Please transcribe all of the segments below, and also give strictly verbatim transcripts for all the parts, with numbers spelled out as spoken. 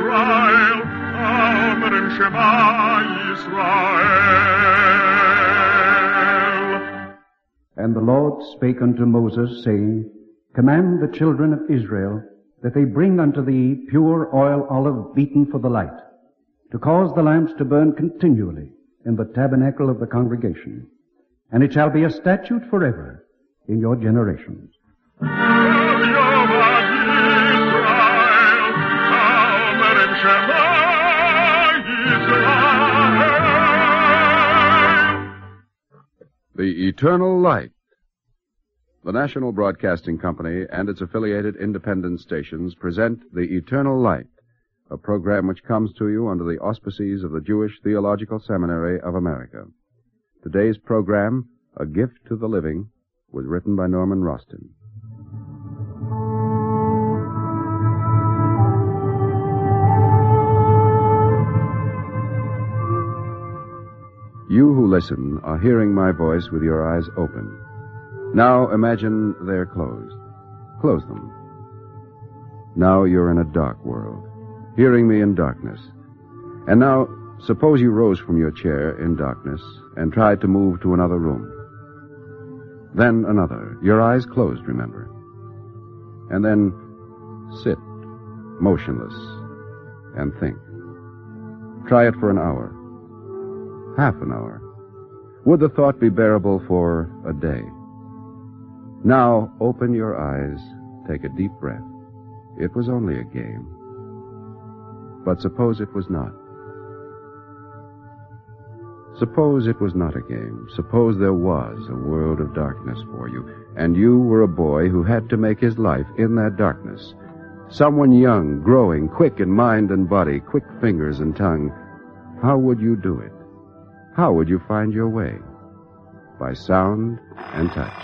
Yisrael, Omer Shema Yisrael. And the Lord spake unto Moses, saying, Command the children of Israel that they bring unto thee pure oil olive beaten for the light, to cause the lamps to burn continually in the tabernacle of the congregation. And it shall be a statute forever in your generations. The Eternal Light. The National Broadcasting Company and its affiliated independent stations present The Eternal Light, a program which comes to you under the auspices of the Jewish Theological Seminary of America. Today's program, A Gift to the Living, was written by Norman Rostin. You who listen are hearing my voice with your eyes open. Now imagine they're closed. Close them. Now you're in a dark world, hearing me in darkness. And now, suppose you rose from your chair in darkness and tried to move to another room. Then another. Your eyes closed, remember. And then sit, motionless, and think. Try it for an hour. Half an hour. Would the thought be bearable for a day? Now open your eyes, take a deep breath. It was only a game. But suppose it was not. Suppose it was not a game. Suppose there was a world of darkness for you, and you were a boy who had to make his life in that darkness. Someone young, growing, quick in mind and body, quick fingers and tongue. How would you do it? How would you find your way? By sound and touch.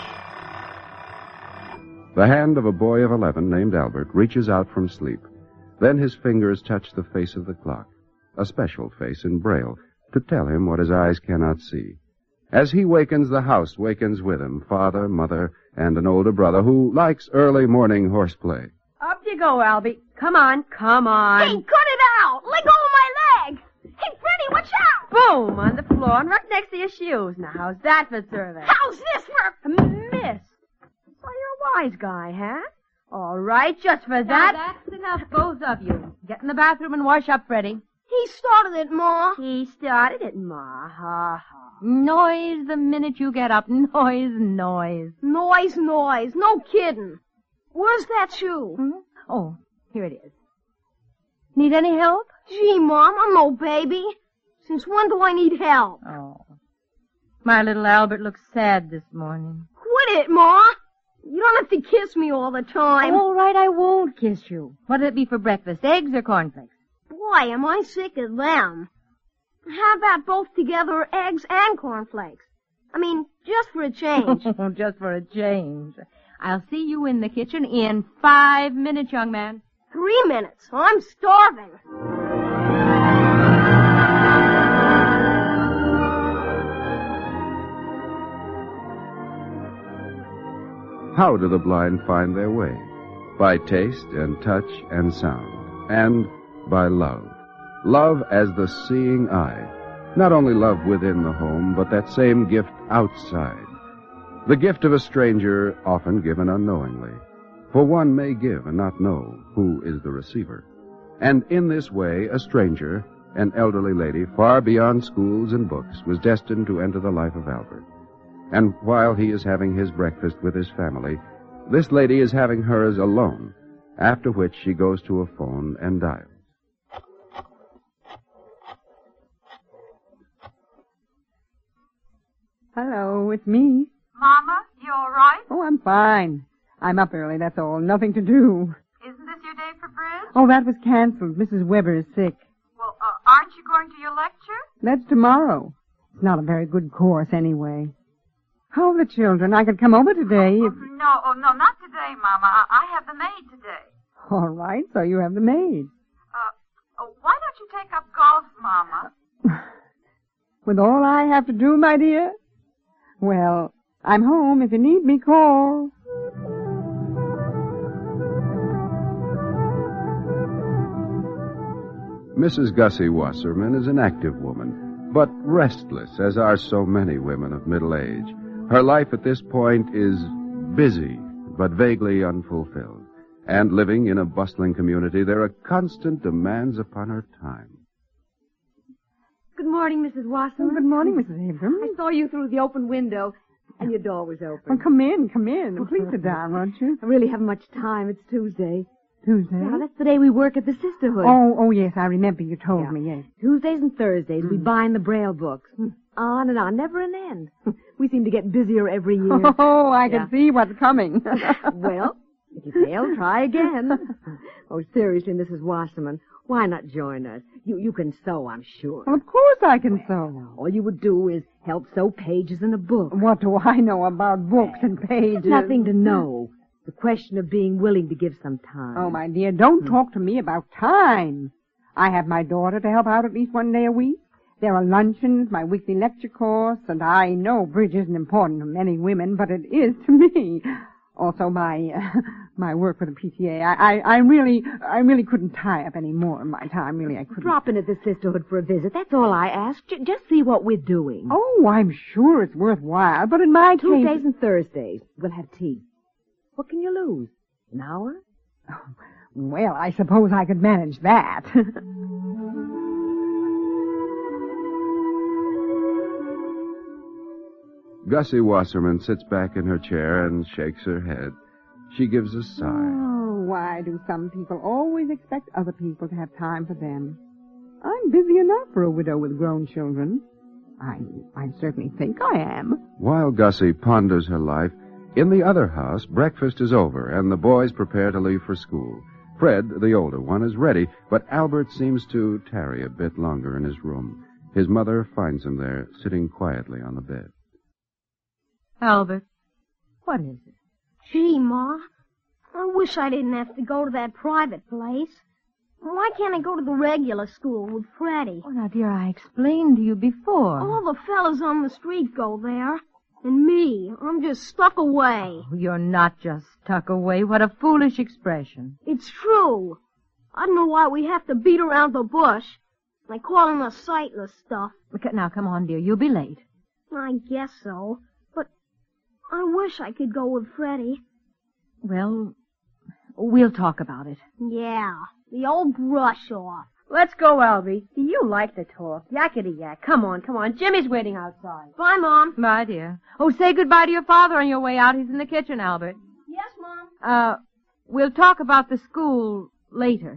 The hand of a boy of eleven named Albert reaches out from sleep. Then his fingers touch the face of the clock, a special face in Braille, to tell him what his eyes cannot see. As he wakens, the house wakens with him, father, mother, and an older brother who likes early morning horseplay. Up you go, Albie. Come on, come on. Hey, cut it out! Let go of my leg! Hey, Freddie, watch out! Boom, on the floor and right next to your shoes. Now, how's that for service? How's this for... A miss. So you're a wise guy, huh? All right, just for that. Now, that's enough, both of you. Get in the bathroom and wash up, Freddie. He started it, Ma. He started it, Ma. Ha, ha. Noise the minute you get up. Noise, noise. Noise, noise. No kidding. Where's that shoe? Hmm? Oh, here it is. Need any help? Gee, Mom, I'm no baby. Since when do I need help? Oh. My little Albert looks sad this morning. Quit it, Ma. You don't have to kiss me all the time. All right, I won't kiss you. What'll it be for breakfast, eggs or cornflakes? Boy, am I sick of them. How about both together, eggs and cornflakes? I mean, just for a change. Just for a change. I'll see you in the kitchen in five minutes, young man. Three minutes. I'm starving. How do the blind find their way? By taste and touch and sound. And by love. Love as the seeing eye. Not only love within the home, but that same gift outside. The gift of a stranger, often given unknowingly. For one may give and not know who is the receiver. And in this way, a stranger, an elderly lady far beyond schools and books, was destined to enter the life of Albert. And while he is having his breakfast with his family, this lady is having hers alone, after which she goes to a phone and dials. Hello, it's me. Mama, you all right? Oh, I'm fine. I'm up early, that's all. Nothing to do. Isn't this your day for bridge? Oh, that was canceled. Missus Weber is sick. Well, uh, aren't you going to your lecture? That's tomorrow. It's not a very good course anyway. How are the children? I could come over today Oh, if... oh, no, oh, no, not today, Mama. I, I have the maid today. All right, so you have the maid. Uh, oh, why don't you take up golf, Mama? With all I have to do, my dear? Well, I'm home. If you need me, call. Missus Gussie Wasserman is an active woman, but restless, as are so many women of middle age. Her life at this point is busy, but vaguely unfulfilled. And living in a bustling community, there are constant demands upon her time. Good morning, Missus Wasserman. Oh, good morning, Missus Abrams. I saw you through the open window, and your door was open. Oh, come in, come in. Please sit down, won't you? I really haven't much time. It's Tuesday. Tuesday? Yeah, that's the day we work at the Sisterhood. Oh, oh, yes, I remember you told Yeah. me, yes. Tuesdays and Thursdays, we bind the Braille books. On and on, never an end. We seem to get busier every year. Oh, I can Yeah. see what's coming. Well, if you fail, try again. Oh, seriously, Missus Wasserman, why not join us? You you can sew, I'm sure. Well, of course I can sew. All you would do is help sew pages in a book. What do I know about books and pages? Nothing to know. The question of being willing to give some time. Oh, my dear, don't talk to me about time. I have my daughter to help out at least one day a week. There are luncheons, my weekly lecture course, and I know bridge isn't important to many women, but it is to me. Also, my uh, my work for the P T A. I, I, I really, I really couldn't tie up any more of my time. Really, I couldn't. Drop in at the Sisterhood for a visit. That's all I ask. J- just see what we're doing. Oh, I'm sure it's worthwhile, but in my Tuesdays case... and Thursdays, we'll have tea. What can you lose? An hour? Well, I suppose I could manage that. Gussie Wasserman sits back in her chair and shakes her head. She gives a sigh. Oh, why do some people always expect other people to have time for them? I'm busy enough for a widow with grown children. I, I certainly think I am. While Gussie ponders her life, in the other house, breakfast is over, and the boys prepare to leave for school. Fred, the older one, is ready, but Albert seems to tarry a bit longer in his room. His mother finds him there, sitting quietly on the bed. Albert, what is it? Gee, Ma, I wish I didn't have to go to that private place. Why can't I go to the regular school with Freddie? Oh, now, dear, I explained to you before. All the fellas on the street go there. And me, I'm just stuck away. Oh, you're not just stuck away. What a foolish expression. It's true. I don't know why we have to beat around the bush, like calling us sightless stuff. Now, come on, dear. You'll be late. I guess so, but I wish I could go with Freddie. Well, we'll talk about it. Yeah, the old brush off. Let's go, Albie. You like to talk. Yakety yak. Come on, come on. Jimmy's waiting outside. Bye, Mom. Bye, dear. Oh, say goodbye to your father on your way out. He's in the kitchen, Albert. Yes, Mom. Uh, we'll talk about the school later.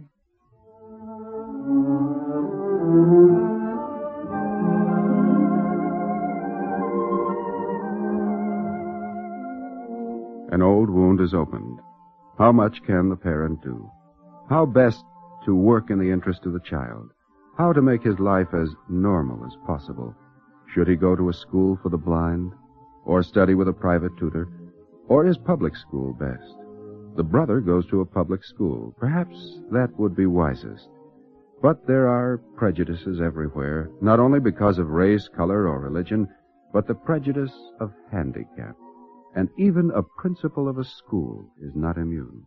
An old wound is opened. How much can the parent do? How best to work in the interest of the child? How to make his life as normal as possible? Should he go to a school for the blind? Or study with a private tutor? Or is public school best? The brother goes to a public school. Perhaps that would be wisest. But there are prejudices everywhere, not only because of race, color, or religion, but the prejudice of handicap. And even a principal of a school is not immune.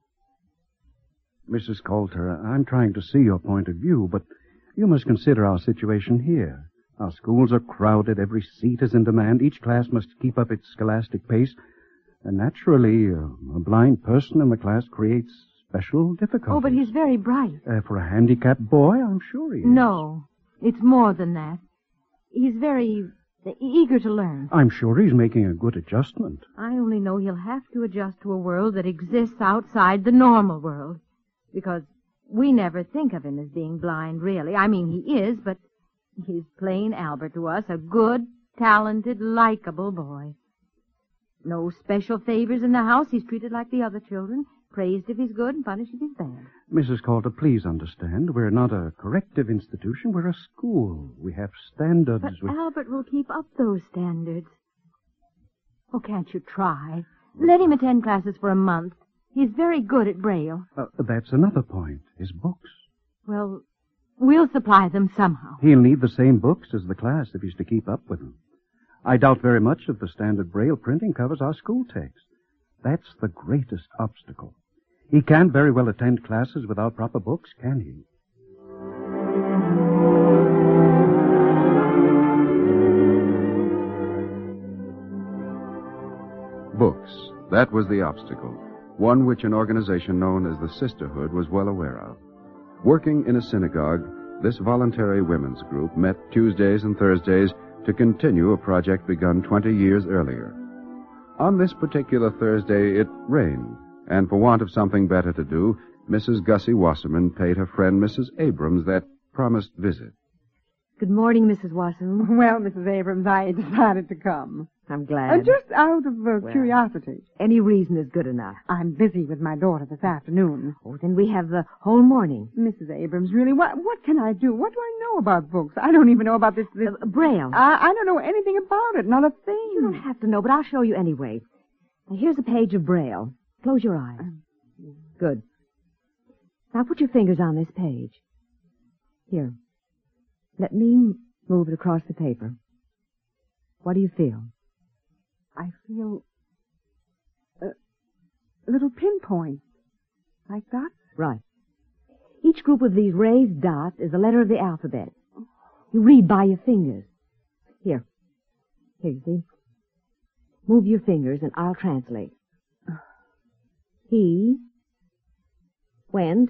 Missus Coulter, I'm trying to see your point of view, but you must consider our situation here. Our schools are crowded, every seat is in demand, each class must keep up its scholastic pace, and naturally, uh, a blind person in the class creates special difficulties. Oh, but he's very bright. Uh, for a handicapped boy, I'm sure he is. No, it's more than that. He's very eager to learn. I'm sure he's making a good adjustment. I only know he'll have to adjust to a world that exists outside the normal world. Because we never think of him as being blind, really. I mean, he is, but he's plain Albert to us, a good, talented, likable boy. No special favors in the house. He's treated like the other children, praised if he's good and punished if he's bad. Missus Coulter, please understand, we're not a corrective institution, we're a school. We have standards. But we... Albert will keep up those standards. Oh, can't you try? Let him attend classes for a month. He's very good at Braille. Uh, that's another point. His books. Well, we'll supply them somehow. He'll need the same books as the class if he's to keep up with them. I doubt very much if the standard Braille printing covers our school text. That's the greatest obstacle. He can't very well attend classes without proper books, can he? Books. That was the obstacle, one which an organization known as the Sisterhood was well aware of. Working in a synagogue, this voluntary women's group met Tuesdays and Thursdays to continue a project begun twenty years earlier. On this particular Thursday, it rained, and for want of something better to do, Missus Gussie Wasserman paid her friend Missus Abrams that promised visit. Good morning, Missus Wasserman. Well, Missus Abrams, I decided to come. I'm glad. Uh, just out of uh, Well. curiosity. Any reason is good enough. I'm busy with my daughter this afternoon. Oh, then we have the whole morning. Missus Abrams, really, what what can I do? What do I know about books? I don't even know about this... this... Uh, Braille. I, I don't know anything about it, not a thing. You don't have to know, but I'll show you anyway. Now, here's a page of Braille. Close your eyes. Good. Now put your fingers on this page. Here. Let me move it across the paper. What do you feel? I feel uh, little pinpoints, like that. Right. Each group of these raised dots is a letter of the alphabet. You read by your fingers. Here. Here, you see? Move your fingers and I'll translate. He went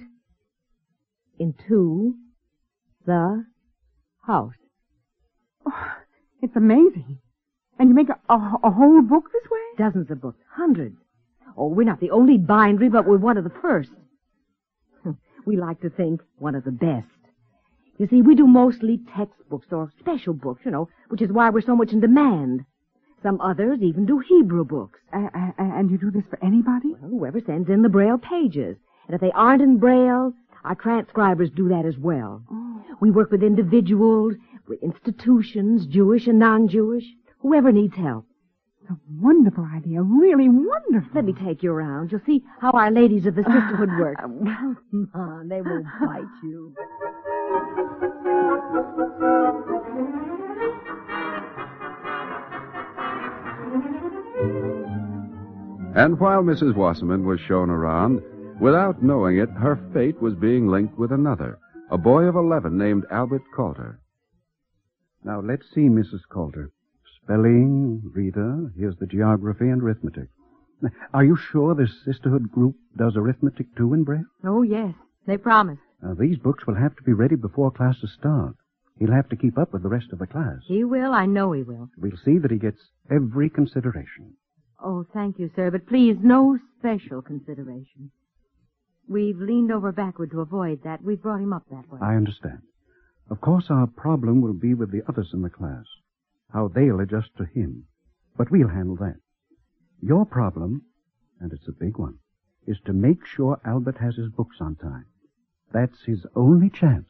into the house. Oh, it's amazing. And you make a, a, a whole book this way? Dozens of books. Hundreds. Oh, we're not the only bindery, but we're one of the first. We like to think one of the best. You see, we do mostly textbooks or special books, you know, which is why we're so much in demand. Some others even do Hebrew books. Uh, uh, and you do this for anybody? Well, whoever sends in the Braille pages. And if they aren't in Braille, our transcribers do that as well. Oh. We work with individuals, with institutions, Jewish and non-Jewish, whoever needs help. It's a wonderful idea, really wonderful. Let me take you around. You'll see how our ladies of the sisterhood work. Well, come on, they won't bite you. And while Missus Wasserman was shown around, without knowing it, her fate was being linked with another, a boy of eleven named Albert Coulter. Now, let's see, Missus Coulter. Spelling, reader, here's the geography and arithmetic. Are you sure this sisterhood group does arithmetic, too, in Braille? Oh, yes. They promised. Now, these books will have to be ready before classes start. He'll have to keep up with the rest of the class. He will. I know he will. We'll see that he gets every consideration. Oh, thank you, sir, but please, no special consideration. We've leaned over backward to avoid that. We've brought him up that way. I understand. Of course, our problem will be with the others in the class, how they'll adjust to him. But we'll handle that. Your problem, and it's a big one, is to make sure Albert has his books on time. That's his only chance.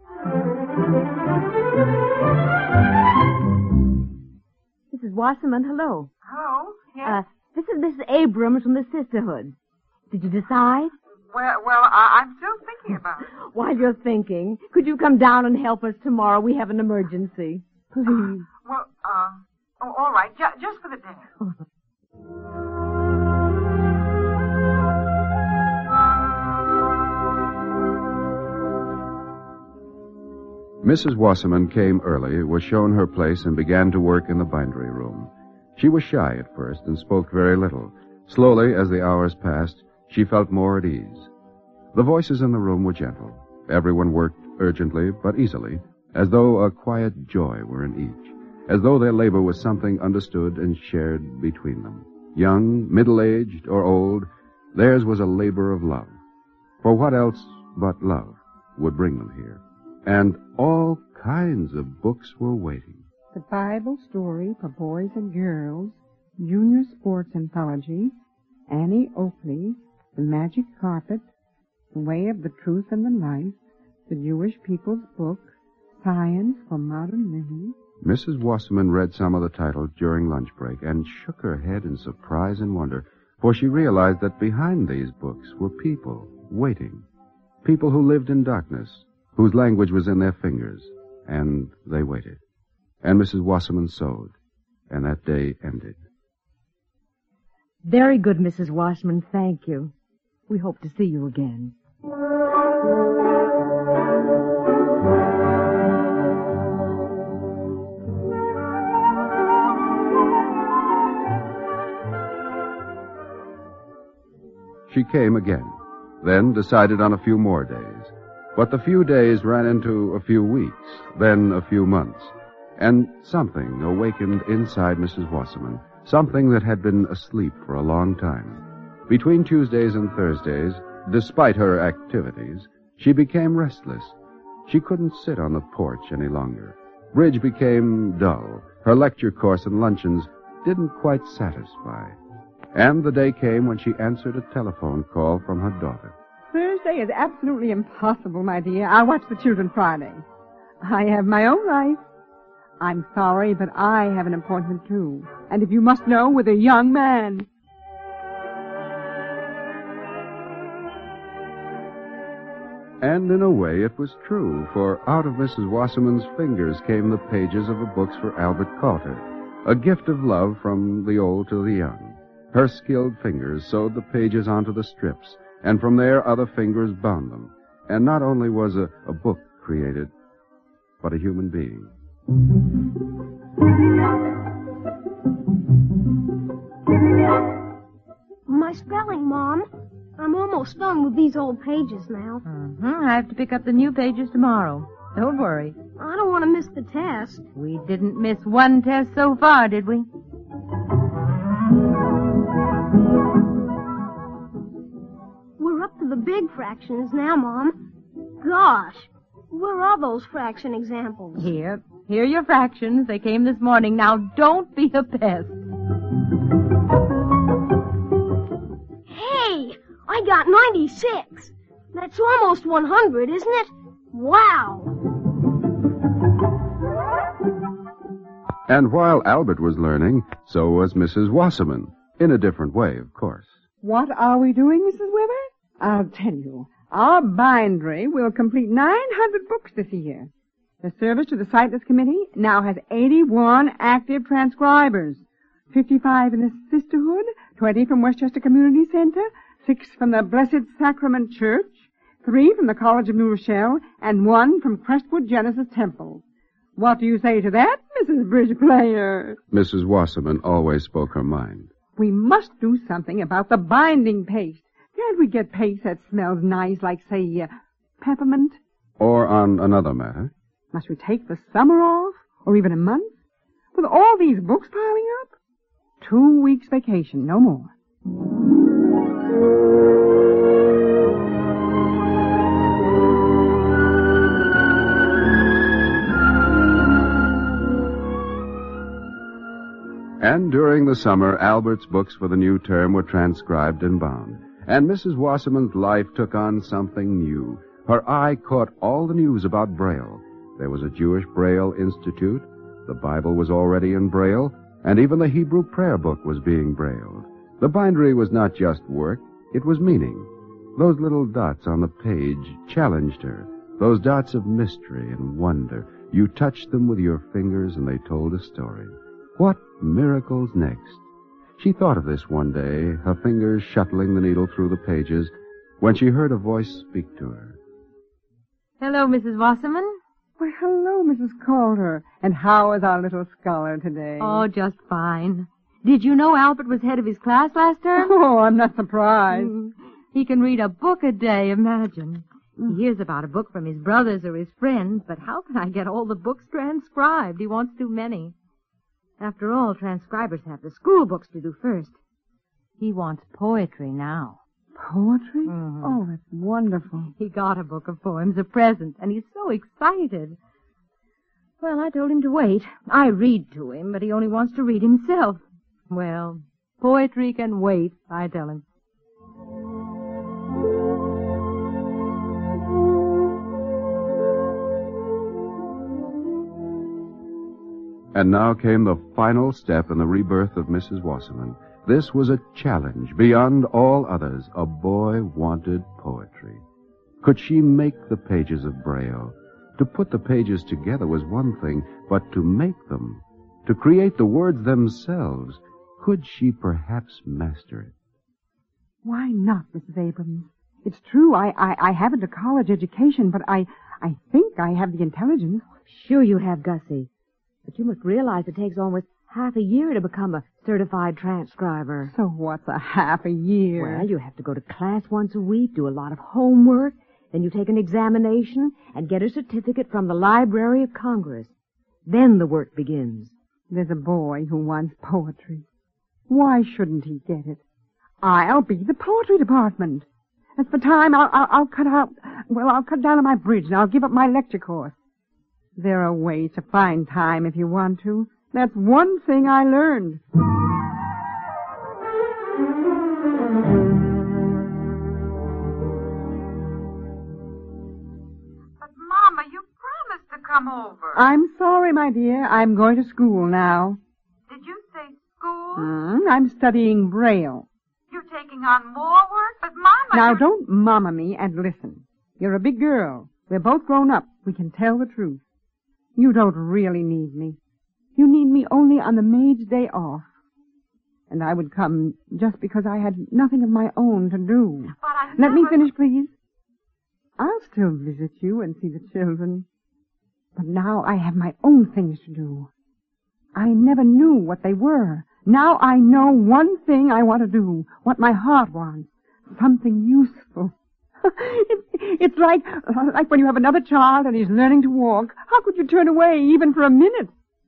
Missus Wasserman, hello. Hello? Yes? Uh, this is Missus Abrams from the Sisterhood. Did you decide? well, well, I, I'm still thinking about it. While you're thinking, could you come down and help us tomorrow? We have an emergency. Please. Well, um, oh, all right, ju- just for the day. Missus Wasserman came early, was shown her place, and began to work in the bindery room. She was shy at first and spoke very little. Slowly, as the hours passed, she felt more at ease. The voices in the room were gentle. Everyone worked urgently but easily, as though a quiet joy were in each, as though their labor was something understood and shared between them. Young, middle-aged, or old, theirs was a labor of love. For what else but love would bring them here? And all kinds of books were waiting. The Bible story for boys and girls, Junior Sports Anthology, Annie Oakley, The Magic Carpet, The Way of the Truth and the Life, The Jewish People's Book, Science for Modern Living. Missus Wasserman read some of the titles during lunch break and shook her head in surprise and wonder, for she realized that behind these books were people waiting, people who lived in darkness, whose language was in their fingers, and they waited. And Missus Wasserman sewed, and that day ended. Very good, Missus Wasserman. Thank you. We hope to see you again. she came again, then decided on a few more days. But the few days ran into a few weeks, then a few months, and something awakened inside Missus Wasserman, something that had been asleep for a long time. Between Tuesdays and Thursdays, despite her activities, she became restless. She couldn't sit on the porch any longer. Bridge became dull. Her lecture course and luncheons didn't quite satisfy. And the day came when she answered a telephone call from her daughter. Thursday is absolutely impossible, my dear. I'll watch the children Friday. I have my own life. I'm sorry, but I have an appointment, too. And if you must know, with a young man. And in a way it was true, for out of Missus Wasserman's fingers came the pages of the books for Albert Coulter, a gift of love from the old to the young. Her skilled fingers sewed the pages onto the strips, and from there other fingers bound them. And not only was a, a book created, but a human being. My spelling, Mom. I'm almost done with these old pages now. Mm-hmm. I have to pick up the new pages tomorrow. Don't worry. I don't want to miss the test. We didn't miss one test so far, did we? We're up to the big fractions now, Mom. Gosh, where are those fraction examples? Here. Here are your fractions. They came this morning. Now, don't be a pest. Hey, I got ninety-six. That's almost one hundred, isn't it? Wow. And while Albert was learning, so was Missus Wasserman. In a different way, of course. What are we doing, Missus Weber? I'll tell you. Our bindery will complete nine hundred books this year. The service to the Sightless Committee now has eighty-one active transcribers. fifty-five in the Sisterhood, twenty from Westchester Community Center, six from the Blessed Sacrament Church, three from the College of New Rochelle, and one from Crestwood Genesis Temple. What do you say to that, Missus Bridge Player? Missus Wasserman always spoke her mind. We must do something about the binding paste. Can't we get paste that smells nice, like, say, uh, peppermint? Or on another matter. Must we take the summer off, or even a month? With all these books piling up? Two weeks vacation, no more. And during the summer, Albert's books for the new term were transcribed and bound. And Missus Wasserman's life took on something new. Her eye caught all the news about Braille. There was a Jewish Braille Institute. The Bible was already in Braille. And even the Hebrew prayer book was being brailled. The bindery was not just work, it was meaning. Those little dots on the page challenged her. Those dots of mystery and wonder. You touched them with your fingers and they told a story. What miracles next? She thought of this one day, her fingers shuttling the needle through the pages, when she heard a voice speak to her. Hello, Missus Wasserman. Why, hello, Missus Coulter. And how is our little scholar today? Oh, just fine. Did you know Albert was head of his class last term? Oh, I'm not surprised. Mm. He can read a book a day, imagine. Mm. He hears about a book from his brothers or his friends, but how can I get all the books transcribed? He wants too many. After all, transcribers have the school books to do first. He wants poetry now. Poetry? Mm-hmm. Oh, that's wonderful. He got a book of poems, a present, and he's so excited. Well, I told him to wait. I read to him, but he only wants to read himself. Well, poetry can wait, I tell him. And now came the final step in the rebirth of Missus Wasserman. This was a challenge beyond all others. A boy wanted poetry. Could she make the pages of Braille? To put the pages together was one thing, but to make them, to create the words themselves, could she perhaps master it? Why not, Missus Abrams? It's true, I, I, I haven't a college education, but I, I think I have the intelligence. Sure you have, Gussie. But you must realize it takes almost half a year to become a certified transcriber. So what's a half a year? Well, you have to go to class once a week, do a lot of homework, then you take an examination and get a certificate from the Library of Congress. Then the work begins. There's a boy who wants poetry. Why shouldn't he get it? I'll be the poetry department. As for time, I'll, I'll, I'll cut out, well, I'll cut down on my bridge and I'll give up my lecture course. There are ways to find time if you want to. That's one thing I learned. But, Mama, you promised to come over. I'm sorry, my dear. I'm going to school now. Did you say school? Hmm, I'm studying Braille. You're taking on more work? But, Mama... Now, you... don't mama me and listen. You're a big girl. We're both grown up. We can tell the truth. You don't really need me. You need me only on the maid's day off. And I would come just because I had nothing of my own to do. But I Let never... me finish, please. I'll still visit you and see the children. But now I have my own things to do. I never knew what they were. Now I know one thing I want to do, what my heart wants. Something useful. it's, it's like, like when you have another child and he's learning to walk. How could you turn away even for a minute?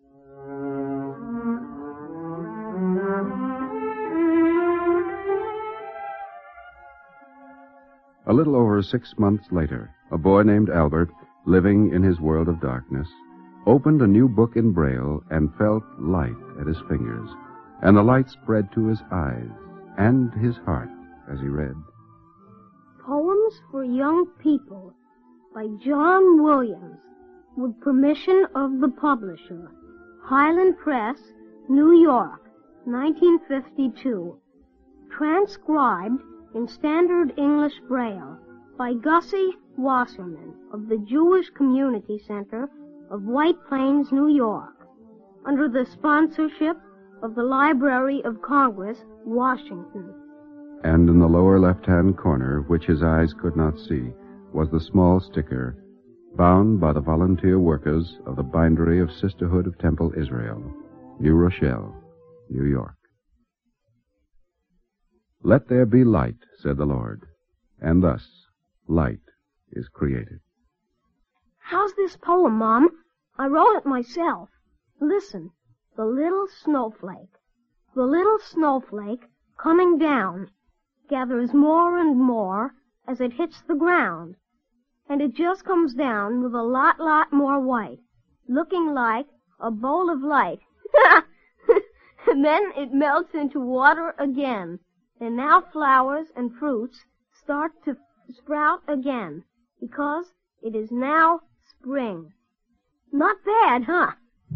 A little over six months later, a boy named Albert, living in his world of darkness, opened a new book in Braille and felt light at his fingers, and the light spread to his eyes and his heart as he read. Poems for Young People by John Williams, with permission of the publisher. Highland Press, New York, nineteen fifty-two. Transcribed in Standard English Braille by Gussie Wasserman of the Jewish Community Center of White Plains, New York, under the sponsorship of the Library of Congress, Washington. And in the lower left-hand corner, which his eyes could not see, was the small sticker, bound by the volunteer workers of the Bindery of Sisterhood of Temple Israel, New Rochelle, New York. Let there be light, said the Lord, and thus light is created. How's this poem, Mom? I wrote it myself. Listen, the little snowflake. The little snowflake, coming down, gathers more and more as it hits the ground. And it just comes down with a lot, lot more white, looking like a bowl of light. And then it melts into water again. And now flowers and fruits start to sprout again, because it is now spring. Not bad, huh?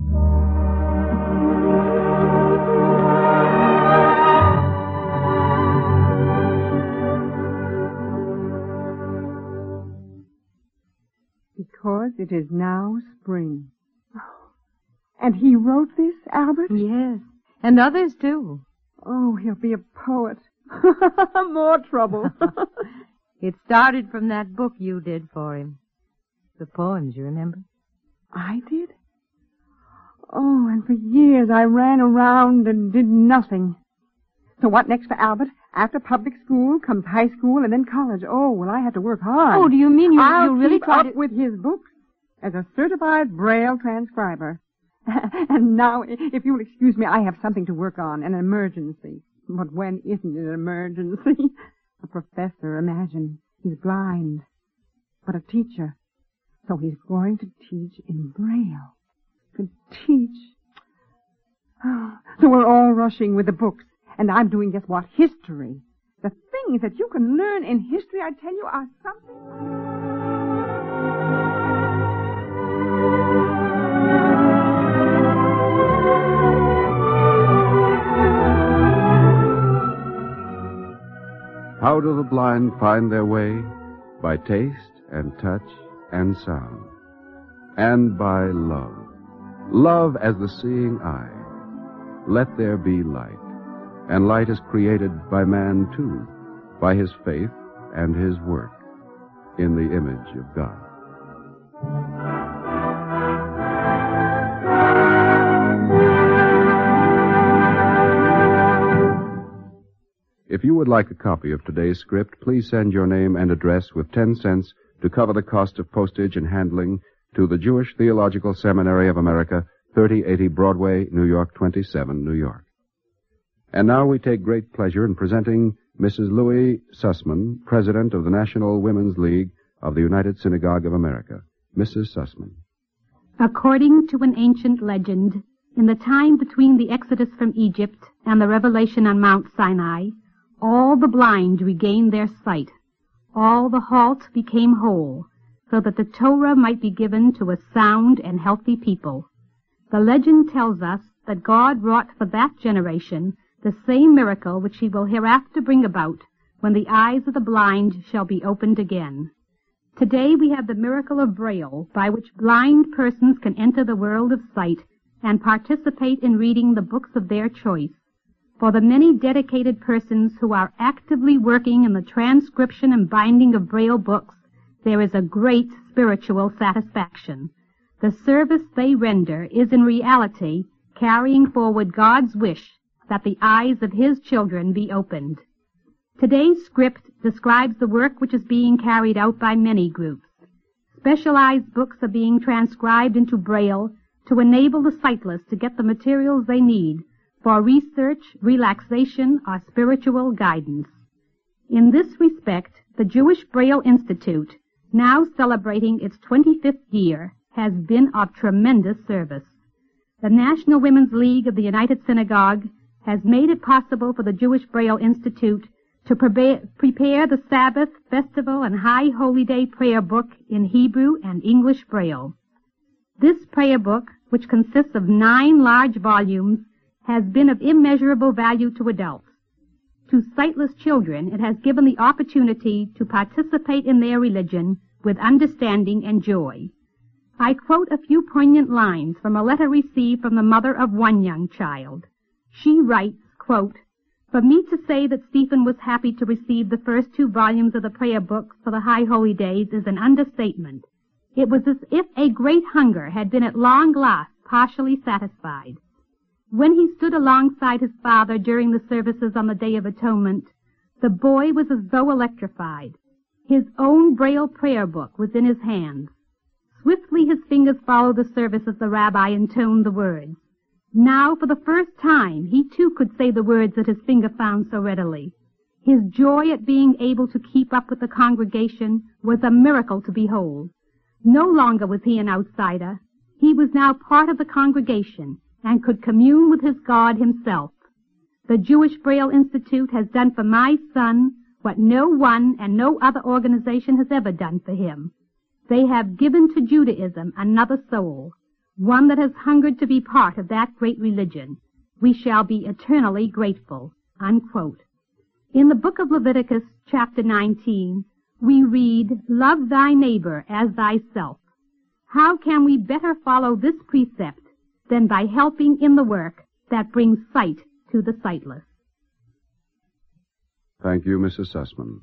Because it is now spring. And he wrote this, Albert? Yes, and others too. Oh, he'll be a poet. More trouble. It started from that book you did for him. The poems, you remember? I did? Oh, and for years I ran around and did nothing. So what next for Albert? After public school comes high school and then college. Oh, well, I had to work hard. Oh, do you mean you, I'll you really keep tried up to... with his books as a certified Braille transcriber. And now, if you'll excuse me, I have something to work on, an emergency. But when isn't it an emergency? A professor, imagine. He's blind, but a teacher. So he's going to teach in Braille. To teach. So we're all rushing with the books, and I'm doing just what? History. The things that you can learn in history, I tell you, are something... How do the blind find their way? By taste and touch and sound. And by love. Love as the seeing eye. Let there be light. And light is created by man too, by his faith and his work, in the image of God. you would like a copy of today's script, please send your name and address with ten cents to cover the cost of postage and handling to the Jewish Theological Seminary of America, thirty eighty Broadway, New York twenty-seven, New York. And now we take great pleasure in presenting Missus Louis Sussman, President of the National Women's League of the United Synagogue of America. Missus Sussman. According to an ancient legend, in the time between the Exodus from Egypt and the revelation on Mount Sinai, all the blind regained their sight. All the halt became whole, so that the Torah might be given to a sound and healthy people. The legend tells us that God wrought for that generation the same miracle which he will hereafter bring about when the eyes of the blind shall be opened again. Today we have the miracle of Braille, by which blind persons can enter the world of sight and participate in reading the books of their choice. For the many dedicated persons who are actively working in the transcription and binding of Braille books, there is a great spiritual satisfaction. The service they render is in reality carrying forward God's wish that the eyes of his children be opened. Today's script describes the work which is being carried out by many groups. Specialized books are being transcribed into Braille to enable the sightless to get the materials they need for research, relaxation, or spiritual guidance. In this respect, the Jewish Braille Institute, now celebrating its twenty-fifth year, has been of tremendous service. The National Women's League of the United Synagogue has made it possible for the Jewish Braille Institute to prepare, prepare the Sabbath, Festival, and High Holy Day prayer book in Hebrew and English Braille. This prayer book, which consists of nine large volumes, has been of immeasurable value to adults. To sightless children, it has given the opportunity to participate in their religion with understanding and joy. I quote a few poignant lines from a letter received from the mother of one young child. She writes, quote, "For me to say that Stephen was happy to receive the first two volumes of the prayer book for the High Holy Days is an understatement. It was as if a great hunger had been at long last partially satisfied. When he stood alongside his father during the services on the Day of Atonement, the boy was as though electrified. His own Braille prayer book was in his hands. Swiftly his fingers followed the service as the rabbi intoned the words. Now, for the first time, he too could say the words that his finger found so readily. His joy at being able to keep up with the congregation was a miracle to behold. No longer was he an outsider. He was now part of the congregation and could commune with his God himself. The Jewish Braille Institute has done for my son what no one and no other organization has ever done for him. They have given to Judaism another soul, one that has hungered to be part of that great religion. We shall be eternally grateful." Unquote. In the book of Leviticus, chapter nineteen, we read, "Love thy neighbor as thyself." How can we better follow this precept than by helping in the work that brings sight to the sightless? Thank you, Missus Sussman.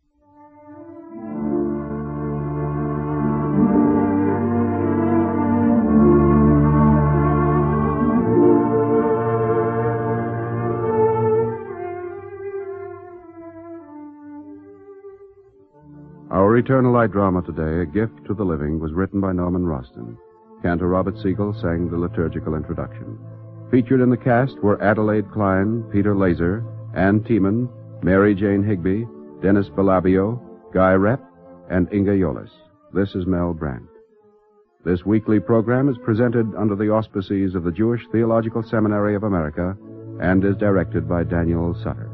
Our Eternal Light drama today, A Gift to the Living, was written by Norman Roston. Cantor Robert Siegel sang the liturgical introduction. Featured in the cast were Adelaide Klein, Peter Laser, Ann Tiemann, Mary Jane Higby, Dennis Belabio, Guy Rep, and Inga Yolis. This is Mel Brandt. This weekly program is presented under the auspices of the Jewish Theological Seminary of America and is directed by Daniel Sutter.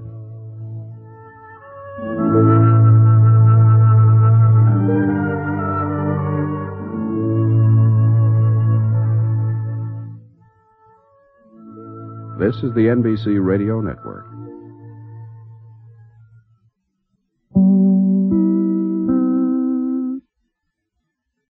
This is the N B C Radio Network.